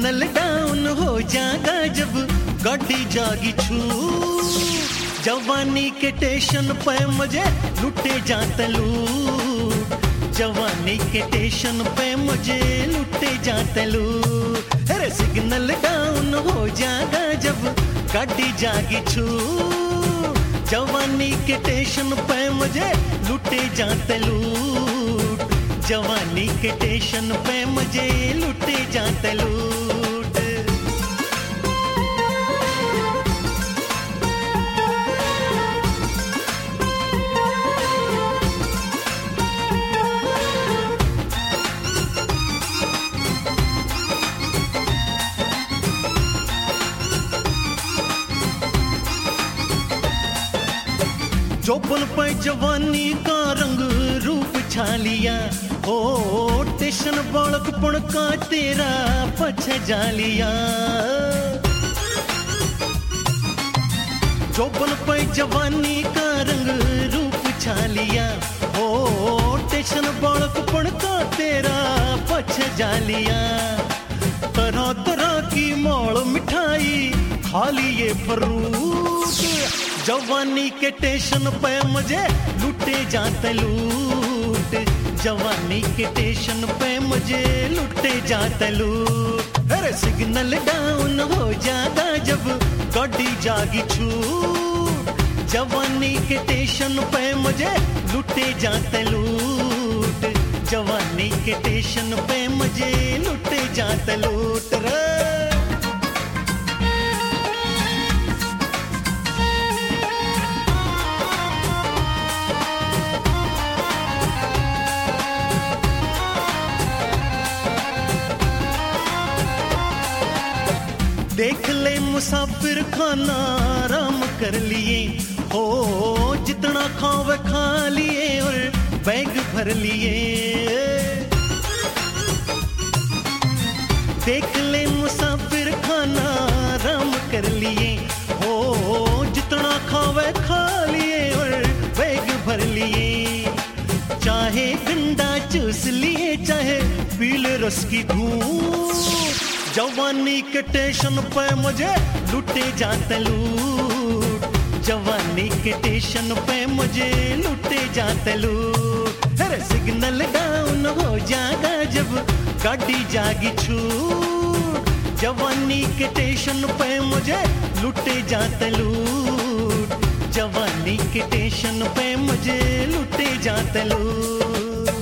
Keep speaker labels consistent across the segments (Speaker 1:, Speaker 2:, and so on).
Speaker 1: Signal down हो जागा जब गाड़ी जागी छू जवानी के स्टेशन पे मुझे लुटे जाते लूट जवानी के स्टेशन पे मुझे लुटे जाते लूट अरे सिग्नल डाउन हो जागा जब गाड़ी जागी छू जवानी के स्टेशन पे मुझे लुटे जाते लूट जवानी के स्टेशन पे मुझे लुटे जाते लूट चौपन पे जवानी का रंग रूप छा लिया ओ टेशन बालक पण का तेरा पछ जा लिया चौपन पे जवानी का रंग रूप छा लिया ओ टेशन बालक पण का तेरा पछ जा लिया तरह तरह की मौल मिठाई खा लिए फ्रूट जवानी के स्टेशन पे मुझे लुटे जाते लूट जवानी के स्टेशन पे मुझे लुटे जाते लूट अरे सिग्नल डाउन हो जागा जब गाड़ी जागी छूट जवानी के स्टेशन पे मुझे लुटे जाते लूट जवानी के स्टेशन पे मुझे लुटे जाते लूट रे देख ले मुसाफिर खाना आराम कर लिए हो जितना खावे खा लिए और बैग भर लिए देख ले मुसाफिर खाना आराम कर लिए हो जितना खावे खा लिए और बैग भर लिए चाहे गंडा चूस लिए चाहे पीले रस की धूप जवानी के स्टेशन पे मुझे लुटे जाते लूट जवानी के स्टेशन पे मुझे लुटे जाते लूट अरे सिग्नल डाउन हो जागा जब गाड़ी जागी छूट जवानी के स्टेशन पे मुझे लुटे जाते लूट जवानी के स्टेशन पे मुझे लुटे जाते लूट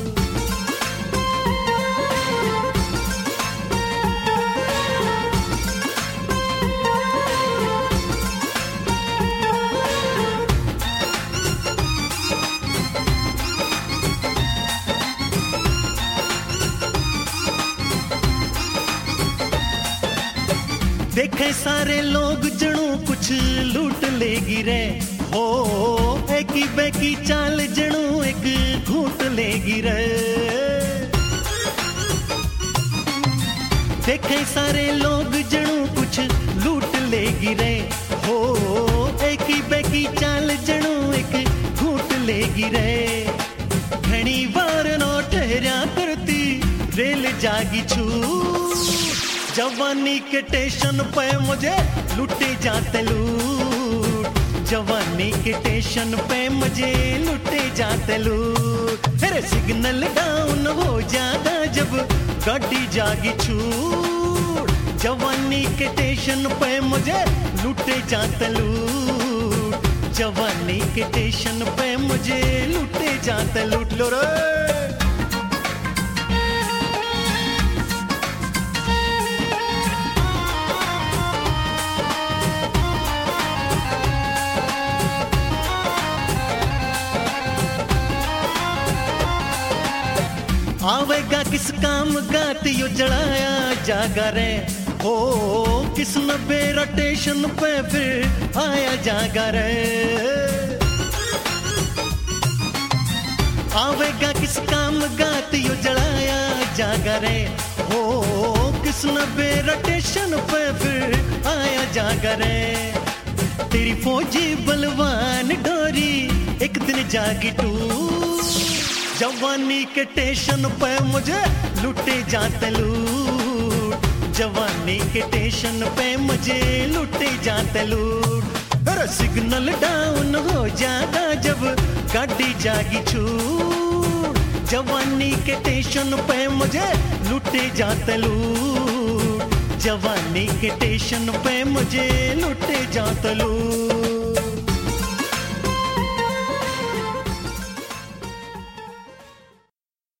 Speaker 1: देखे सारे लोग जणू कुछ लूट ले गिरे हो एकी बेकी चाल जणू एक घूट ले गिरे देखे सारे लोग जणू कुछ लूट ले गिरे हो एकी बेकी चाल जणू एक घूट ले गिरे घणी बार नो ठहरा करती रेल जागी छू जवानी के स्टेशन पे मुझे लुटे जाते लूट जवानी के स्टेशन पे मुझे लुटे जाते लूट अरे सिग्नल डाउन हो जागा जब गाड़ी जागी छूट जवानी के स्टेशन पे मुझे लुटे जाते लूट जवानी के स्टेशन पे मुझे लुटे जाते लूट लो रे आवेगा किस काम गात यो जड़ाया जागा रे हो किस नबेरा स्टेशन पे फिर आया जागा रे आवेगा किस काम गात यो जड़ाया जागा रे हो किस नबेरा स्टेशन पे फिर आया जागा रे तेरी फौजी बलवान डोरी एक दिन जागी टू जवानी के स्टेशन पे मुझे लुटे जाते लूट जवानी के टेंशन पे मुझे लुटे जाते लूट। अरे सिग्नल डाउन हो जाता जब गाड़ी जागी छूट, जवानी के टेंशन पे मुझे लुटे जाते लूट, जवानी के टेंशन पे मुझे लुटे जाते लूट।